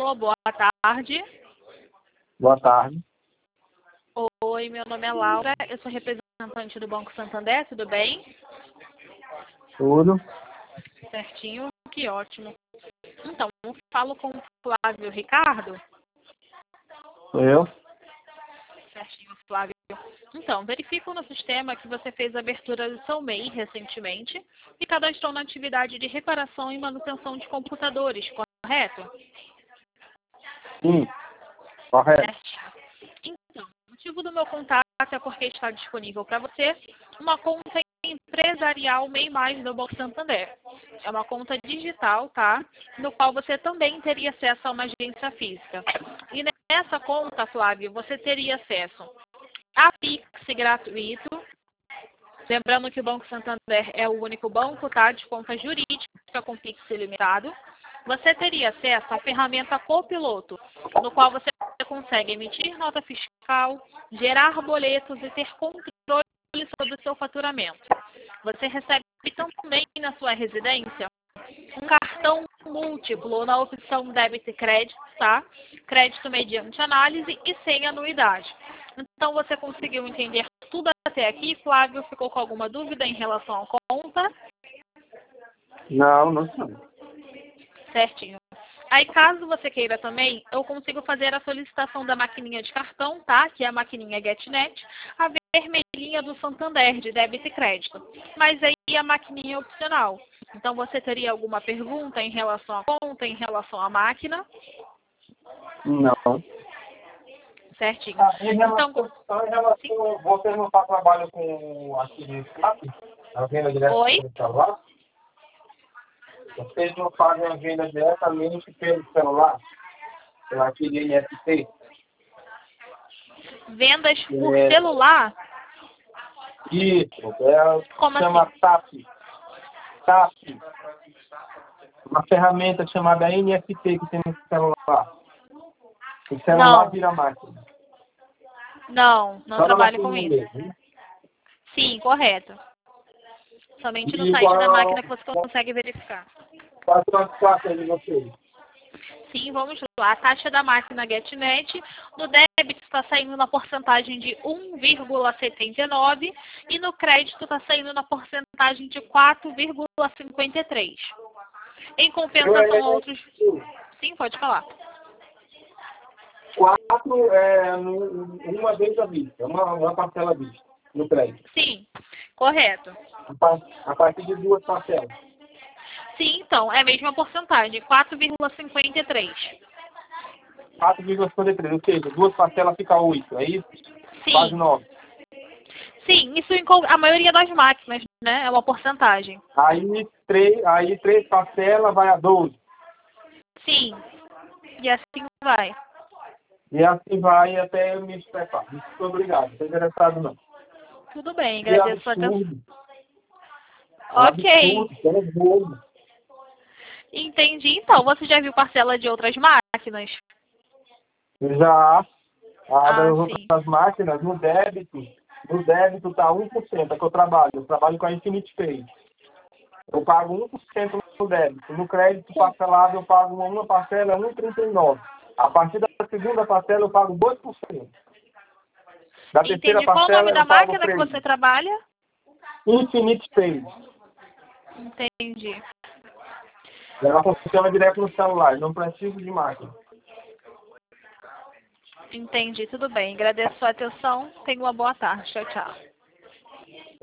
Alô, boa tarde. Boa tarde. Oi, meu nome é Laura, eu sou representante do Banco Santander, tudo bem? Tudo. Certinho, que ótimo. Então, eu falo com o Flávio Ricardo. Sou eu. Certinho, Flávio. Então, verifico no sistema que você fez a abertura do seu MEI recentemente e cadastrou na atividade de reparação e manutenção de computadores, correto? Sim, correto. Certinho. Então, o motivo do meu contato é porque está disponível para você uma conta empresarial MEI Mais do Banco Santander. É uma conta digital, tá? No qual você também teria acesso a uma agência física. E nessa conta, Flávio, você teria acesso a Pix gratuito. Lembrando que o Banco Santander é o único banco, tá? De conta jurídica com Pix ilimitado. Você teria acesso à ferramenta Copiloto, no qual você consegue emitir nota fiscal, gerar boletos e ter controle sobre o seu faturamento. Você recebe também na sua residência um cartão múltiplo na opção débito e crédito, tá? Crédito mediante análise e sem anuidade. Então, você conseguiu entender tudo até aqui, Flávio? Ficou com alguma dúvida em relação à conta? Não sei. Certinho. Aí, caso você queira também, eu consigo fazer a solicitação da maquininha de cartão, tá? Que é a maquininha GetNet, a vermelhinha do Santander, de débito e crédito. Mas aí a maquininha é opcional. Então, você teria alguma pergunta em relação à conta, em relação à máquina? Não. Certinho. Em Então, relação, você não faz trabalho com aquele SAP? A venda oi? diretamente pelo celular? Vocês não fazem a venda diretamente pelo celular? Pelo aquele NFT? Vendas por celular? Isso. Como Chama assim? SAP. SAP. Uma ferramenta chamada NFT que tem no celular. O celular Não. vira máquina. Não Só na trabalho com maquininha isso. mesmo. Sim, correto. Somente no E site da máquina que você consegue verificar. qual são as taxas de vocês? Sim, vamos lá. A taxa da máquina GetNet no débito está saindo na porcentagem de 1,79 e no crédito está saindo na porcentagem de 4,53. Em compensação a outros... Sim, pode falar. 4 uma vez à vista, uma parcela à vista, no crédito. Sim, correto. A partir de 2 parcelas. Sim, então, é a mesma porcentagem, 4,53. 4,53, ou seja, 2 parcelas fica 8, é isso? Sim. Quase 9. Sim, isso em a maioria das máquinas, né? É uma porcentagem. Aí 3 parcelas vai a 12. Sim. E assim vai. E assim vai até eu me estressar. Muito obrigado, não estou interessado não. Tudo bem, Que agradeço a atenção. absurdo. Ok. Absurdo, é bobo. Entendi. Então, você já viu parcela de outras máquinas? Já das Sim. outras máquinas, no débito está 1%, é que eu trabalho com a Infinite Pay. Eu pago 1% no débito. No crédito parcelado eu pago uma parcela 1,39. A partir da segunda parcela eu pago 2%. Da terceira Entendi. Qual o nome parcela da eu pago máquina que 3%. você trabalha? Infinite Pay. Entendi. Ela funciona direto no celular, não preciso de máquina. Entendi. Tudo bem. Agradeço a atenção. Tenha uma boa tarde. Tchau, tchau.